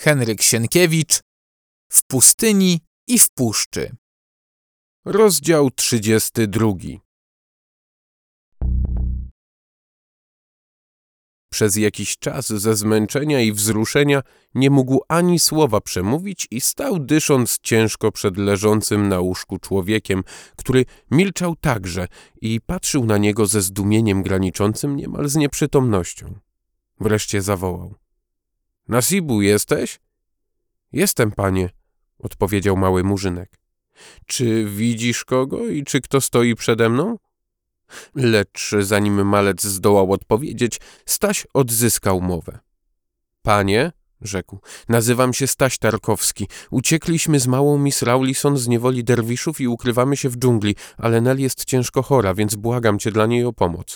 Henryk Sienkiewicz w pustyni i w puszczy. Rozdział 32. Przez jakiś czas ze zmęczenia i wzruszenia nie mógł ani słowa przemówić i stał dysząc ciężko przed leżącym na łóżku człowiekiem, który milczał także i patrzył na niego ze zdumieniem graniczącym niemal z nieprzytomnością. Wreszcie zawołał. – Nasibu, jesteś? – Jestem, panie – odpowiedział mały murzynek. – Czy widzisz kogo i czy kto stoi przede mną? Lecz zanim malec zdołał odpowiedzieć, Staś odzyskał mowę. – Panie – rzekł – nazywam się Staś Tarkowski. Uciekliśmy z małą Miss Rawlison z niewoli derwiszów i ukrywamy się w dżungli, ale Nel jest ciężko chora, więc błagam cię dla niej o pomoc.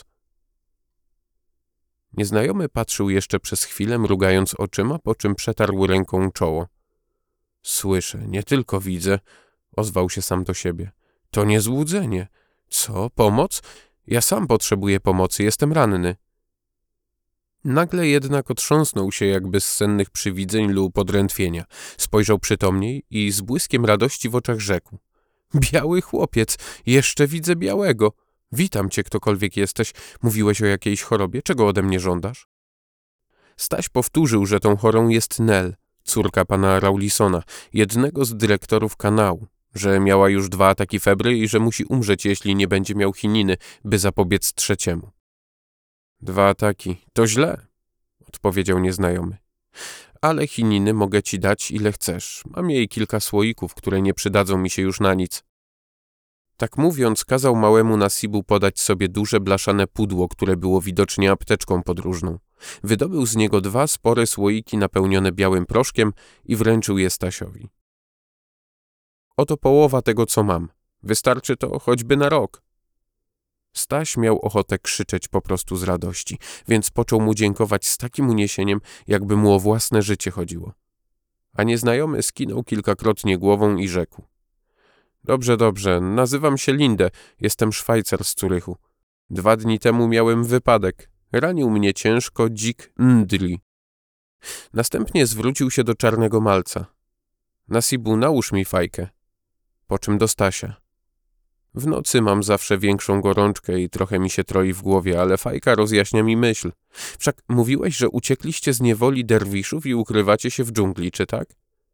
Nieznajomy patrzył jeszcze przez chwilę, mrugając oczyma, po czym przetarł ręką czoło. – Słyszę, nie tylko widzę – ozwał się sam do siebie. – To nie złudzenie. Co, pomoc? Ja sam potrzebuję pomocy, jestem ranny. Nagle jednak otrząsnął się jakby z sennych przywidzeń lub podrętwienia. Spojrzał przytomniej i z błyskiem radości w oczach rzekł. Biały chłopiec, jeszcze widzę białego. Witam cię, ktokolwiek jesteś. Mówiłeś o jakiejś chorobie, czego ode mnie żądasz? Staś powtórzył, że tą chorą jest Nel, córka pana Rawlisona, jednego z dyrektorów kanału, że miała już 2 ataki febry i że musi umrzeć, jeśli nie będzie miał chininy, by zapobiec trzeciemu. 2 ataki, to źle, odpowiedział nieznajomy. Ale chininy mogę ci dać ile chcesz. Mam jej kilka słoików, które nie przydadzą mi się już na nic. Tak mówiąc, kazał małemu Nasibu podać sobie duże blaszane pudło, które było widocznie apteczką podróżną. Wydobył z niego 2 spore słoiki napełnione białym proszkiem i wręczył je Stasiowi. Oto połowa tego, co mam. Wystarczy to choćby na rok. Staś miał ochotę krzyczeć po prostu z radości, więc począł mu dziękować z takim uniesieniem, jakby mu o własne życie chodziło. A nieznajomy skinął kilkakrotnie głową i rzekł. Dobrze, dobrze, nazywam się Linde, jestem Szwajcar z Zurychu. 2 dni temu miałem wypadek. Ranił mnie ciężko dzik Ndli. Następnie zwrócił się do czarnego malca. Nasibu, nałóż mi fajkę. Po czym do Stasia. W nocy mam zawsze większą gorączkę i trochę mi się troi w głowie, ale fajka rozjaśnia mi myśl. Wszak mówiłeś, że uciekliście z niewoli derwiszów i ukrywacie się w dżungli, czy tak?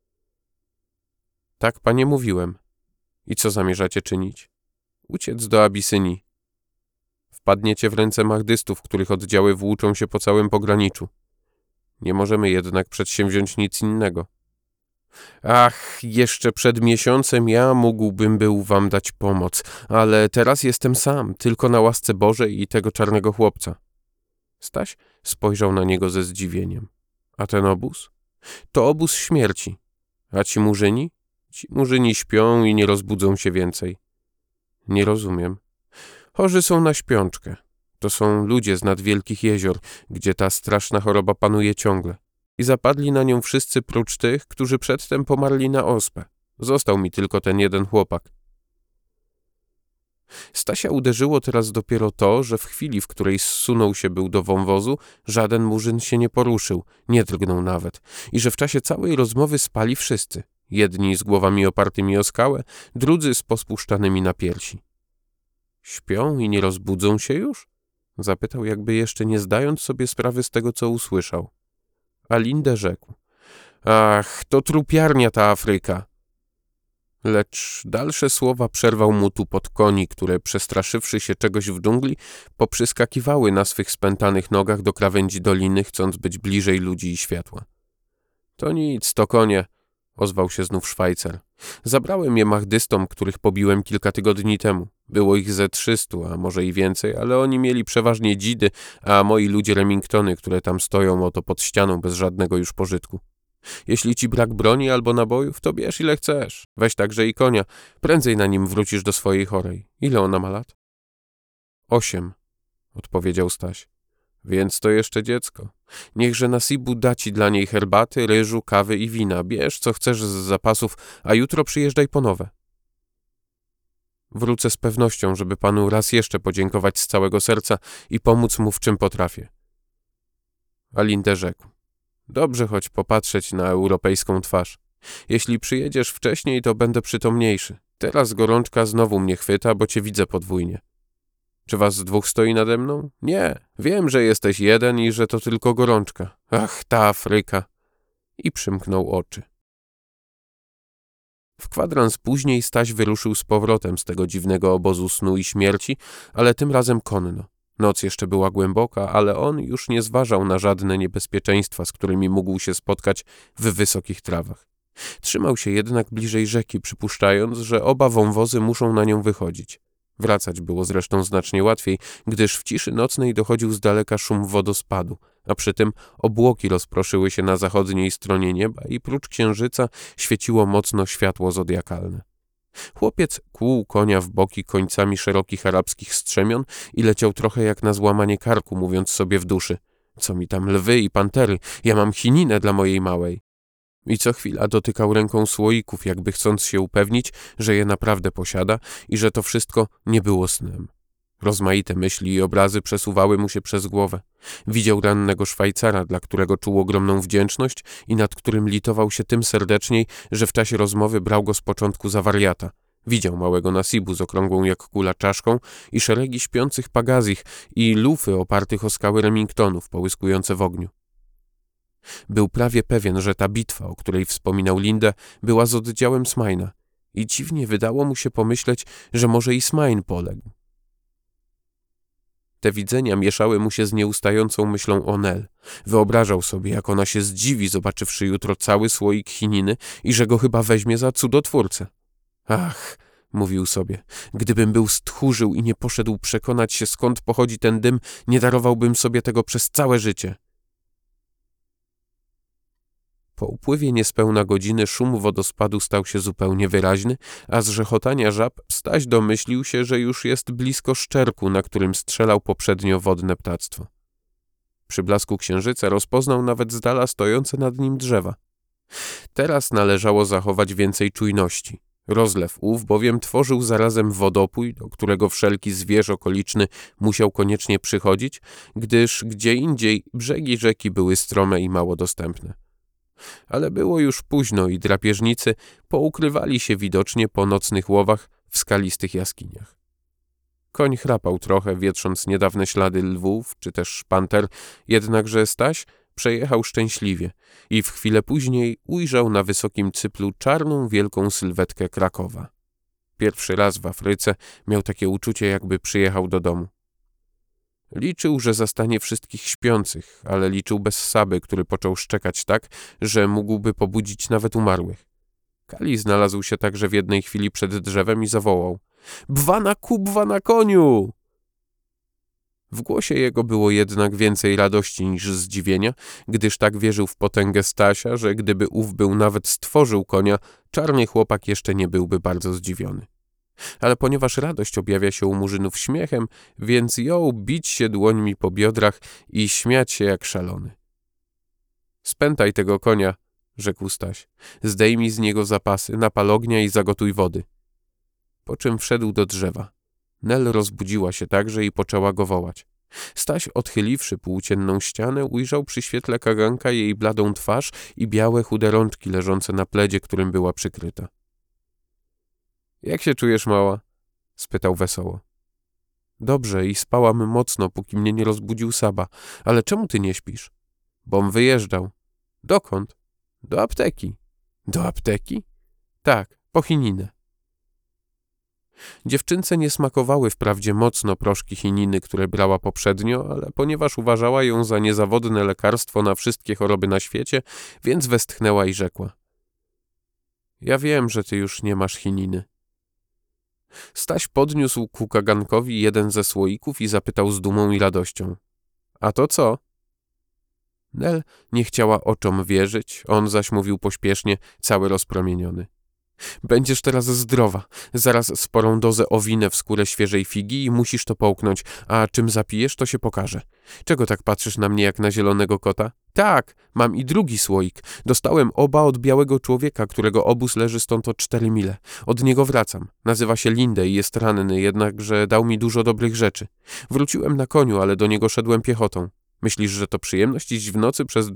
Tak, panie, mówiłem. I co zamierzacie czynić? Uciec do Abisynii. Wpadniecie w ręce mahdystów, których oddziały włóczą się po całym pograniczu. Nie możemy jednak przedsięwziąć nic innego. Ach, jeszcze przed miesiącem ja mógłbym był wam dać pomoc, ale teraz jestem sam, tylko na łasce Bożej i tego czarnego chłopca. Staś spojrzał na niego ze zdziwieniem. A ten obóz? To obóz śmierci. A ci murzyni? Ci murzyni śpią i nie rozbudzą się więcej. Nie rozumiem. Chorzy są na śpiączkę. To są ludzie z nad wielkich jezior, gdzie ta straszna choroba panuje ciągle. I zapadli na nią wszyscy prócz tych, którzy przedtem pomarli na ospę. Został mi tylko ten jeden chłopak. Stasia uderzyło teraz dopiero to, że w chwili, w której zsunął się był do wąwozu, żaden murzyn się nie poruszył, nie drgnął nawet. I że w czasie całej rozmowy spali wszyscy. Jedni z głowami opartymi o skałę, drudzy z pospuszczanymi na piersi. Śpią i nie rozbudzą się już? Zapytał, jakby jeszcze nie zdając sobie sprawy z tego, co usłyszał. A Linde rzekł. Ach, to trupiarnia ta Afryka. Lecz dalsze słowa przerwał mu tupot koni, które przestraszywszy się czegoś w dżungli, poprzyskakiwały na swych spętanych nogach do krawędzi doliny, chcąc być bliżej ludzi i światła. To nic, to konie, ozwał się znów Szwajcar. Zabrałem je mahdystom, których pobiłem kilka tygodni temu. Było ich ze 300, a może i więcej, ale oni mieli przeważnie dzidy, a moi ludzie Remingtony, które tam stoją oto pod ścianą bez żadnego już pożytku. Jeśli ci brak broni albo nabojów, to bierz ile chcesz. Weź także i konia. Prędzej na nim wrócisz do swojej chorej. Ile ona ma lat? 8, odpowiedział Staś. Więc to jeszcze dziecko. Niechże Nasibu da ci dla niej herbaty, ryżu, kawy i wina. Bierz co chcesz z zapasów, a jutro przyjeżdżaj po nowe. Wrócę z pewnością, żeby panu raz jeszcze podziękować z całego serca i pomóc mu w czym potrafię. A Linde rzekł. Dobrze choć popatrzeć na europejską twarz. Jeśli przyjedziesz wcześniej, to będę przytomniejszy. Teraz gorączka znowu mnie chwyta, bo cię widzę podwójnie. Czy was dwóch stoi nade mną? Nie. Wiem, że jesteś jeden i że to tylko gorączka. Ach, ta Afryka. I przymknął oczy. W kwadrans później Staś wyruszył z powrotem z tego dziwnego obozu snu i śmierci, ale tym razem konno. Noc jeszcze była głęboka, ale on już nie zważał na żadne niebezpieczeństwa, z którymi mógł się spotkać w wysokich trawach. Trzymał się jednak bliżej rzeki, przypuszczając, że oba wąwozy muszą na nią wychodzić. Wracać było zresztą znacznie łatwiej, gdyż w ciszy nocnej dochodził z daleka szum wodospadu, a przy tym obłoki rozproszyły się na zachodniej stronie nieba i prócz księżyca świeciło mocno światło zodiakalne. Chłopiec kłuł konia w boki końcami szerokich arabskich strzemion i leciał trochę jak na złamanie karku, mówiąc sobie w duszy: co mi tam lwy i pantery, ja mam chininę dla mojej małej. I co chwila dotykał ręką słoików, jakby chcąc się upewnić, że je naprawdę posiada i że to wszystko nie było snem. Rozmaite myśli i obrazy przesuwały mu się przez głowę. Widział rannego Szwajcara, dla którego czuł ogromną wdzięczność i nad którym litował się tym serdeczniej, że w czasie rozmowy brał go z początku za wariata. Widział małego Nasibu z okrągłą jak kula czaszką i szeregi śpiących pagazich i lufy opartych o skały Remingtonów połyskujące w ogniu. Był prawie pewien, że ta bitwa, o której wspominał Lindę, była z oddziałem Smaina i dziwnie wydało mu się pomyśleć, że może i Smain poległ. Te widzenia mieszały mu się z nieustającą myślą o Nel. Wyobrażał sobie, jak ona się zdziwi, zobaczywszy jutro cały słoik chininy i że go chyba weźmie za cudotwórcę. Ach, mówił sobie, gdybym był stchórzył i nie poszedł przekonać się, skąd pochodzi ten dym, nie darowałbym sobie tego przez całe życie. Po upływie niespełna godziny szum wodospadu stał się zupełnie wyraźny, a z rzechotania żab Staś domyślił się, że już jest blisko szczerku, na którym strzelał poprzednio wodne ptactwo. Przy blasku księżyca rozpoznał nawet z dala stojące nad nim drzewa. Teraz należało zachować więcej czujności. Rozlew ów bowiem tworzył zarazem wodopój, do którego wszelki zwierz okoliczny musiał koniecznie przychodzić, gdyż gdzie indziej brzegi rzeki były strome i mało dostępne. Ale było już późno i drapieżnicy poukrywali się widocznie po nocnych łowach w skalistych jaskiniach. Koń chrapał trochę, wietrząc niedawne ślady lwów czy też panter, jednakże Staś przejechał szczęśliwie i w chwilę później ujrzał na wysokim cyplu czarną, wielką sylwetkę Krakowa. Pierwszy raz w Afryce miał takie uczucie, jakby przyjechał do domu. Liczył, że zastanie wszystkich śpiących, ale liczył bez Saby, który począł szczekać tak, że mógłby pobudzić nawet umarłych. Kali znalazł się także w jednej chwili przed drzewem i zawołał: „Bwana kubwa na koniu!” W głosie jego było jednak więcej radości niż zdziwienia, gdyż tak wierzył w potęgę Stasia, że gdyby ów był nawet stworzył konia, czarny chłopak jeszcze nie byłby bardzo zdziwiony. Ale ponieważ radość objawia się u murzynów śmiechem, więc jął bić się dłońmi po biodrach i śmiać się jak szalony. „Spętaj tego konia”, rzekł Staś. „Zdejmij z niego zapasy, napal ognia i zagotuj wody”. Po czym wszedł do drzewa. Nel rozbudziła się także i poczęła go wołać. Staś, odchyliwszy płócienną ścianę, ujrzał przy świetle kaganka jej bladą twarz i białe, chude rączki leżące na pledzie, którym była przykryta. „Jak się czujesz, mała?” spytał wesoło. „Dobrze i spałam mocno, póki mnie nie rozbudził Saba. Ale czemu ty nie śpisz?” „Bom wyjeżdżał”. „Dokąd?” „Do apteki”. „Do apteki?” „Tak, po chininę”. Dziewczynce nie smakowały wprawdzie mocno proszki chininy, które brała poprzednio, ale ponieważ uważała ją za niezawodne lekarstwo na wszystkie choroby na świecie, więc westchnęła i rzekła: „Ja wiem, że ty już nie masz chininy”. Staś podniósł ku kagankowi jeden ze słoików i zapytał z dumą i radością: „A to co?” Nel nie chciała oczom wierzyć, on zaś mówił pośpiesznie, cały rozpromieniony: „Będziesz teraz zdrowa. Zaraz sporą dozę owinę w skórę świeżej figi i musisz to połknąć, a czym zapijesz, to się pokaże. Czego tak patrzysz na mnie jak na zielonego kota?” „Tak, mam i drugi słoik. Dostałem oba od białego człowieka, którego obóz leży stąd o 4 mile. Od niego wracam. Nazywa się Lindę i jest ranny, jednakże dał mi dużo dobrych rzeczy. Wróciłem na koniu, ale do niego szedłem piechotą. Myślisz, że to przyjemność iść w nocy przez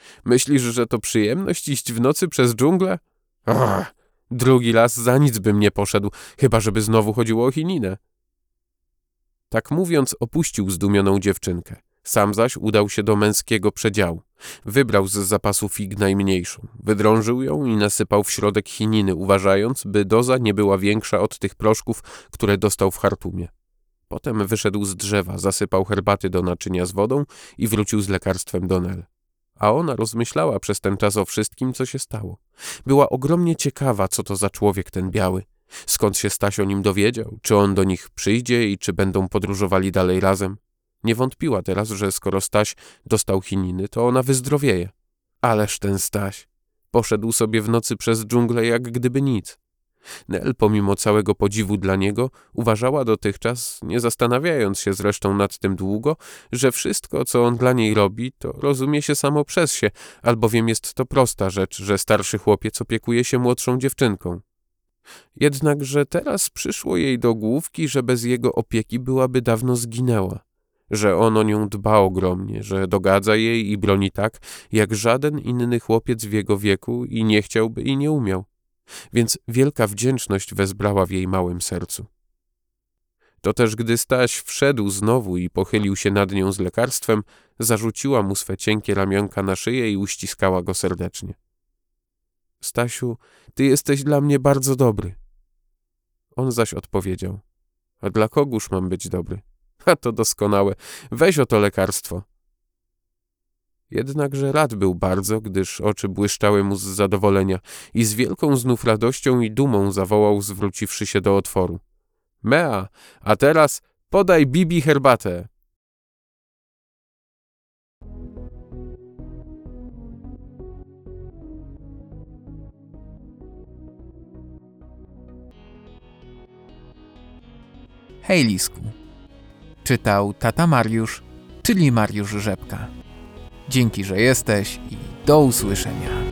Myślisz, że to przyjemność iść w nocy przez dżunglę? Ach, drugi raz za nic bym nie poszedł, chyba żeby znowu chodziło o chininę. Tak mówiąc, opuścił zdumioną dziewczynkę. Sam zaś udał się do męskiego przedziału. Wybrał z zapasu fig najmniejszą, wydrążył ją i nasypał w środek chininy, uważając, by doza nie była większa od tych proszków, które dostał w Chartumie. Potem wyszedł z drzewa, zasypał herbaty do naczynia z wodą i wrócił z lekarstwem do Nel. A ona rozmyślała przez ten czas o wszystkim, co się stało. Była ogromnie ciekawa, co to za człowiek ten biały. Skąd się Staś o nim dowiedział? Czy on do nich przyjdzie i czy będą podróżowali dalej razem? Nie wątpiła teraz, że skoro Staś dostał chininy, to ona wyzdrowieje. Ależ ten Staś. Poszedł sobie w nocy przez dżunglę jak gdyby nic. Nel, pomimo całego podziwu dla niego, uważała dotychczas, nie zastanawiając się zresztą nad tym długo, że wszystko, co on dla niej robi, to rozumie się samo przez się, albowiem jest to prosta rzecz, że starszy chłopiec opiekuje się młodszą dziewczynką. Jednakże teraz przyszło jej do główki, że bez jego opieki byłaby dawno zginęła, że on o nią dba ogromnie, że dogadza jej i broni tak, jak żaden inny chłopiec w jego wieku i nie chciałby i nie umiał. Więc wielka wdzięczność wezbrała w jej małym sercu. To też gdy Staś wszedł znowu i pochylił się nad nią z lekarstwem, zarzuciła mu swe cienkie ramionka na szyję i uściskała go serdecznie. Stasiu, ty jesteś dla mnie bardzo dobry. On zaś odpowiedział, a dla kogóż mam być dobry? A to doskonałe, weź oto lekarstwo. Jednakże rad był bardzo, gdyż oczy błyszczały mu z zadowolenia i z wielką znów radością i dumą zawołał, zwróciwszy się do otworu. Mea, a teraz podaj Bibi herbatę. Hej, Lisku. Czytał tata Mariusz, czyli Mariusz Rzepka. Dzięki, że jesteś i do usłyszenia.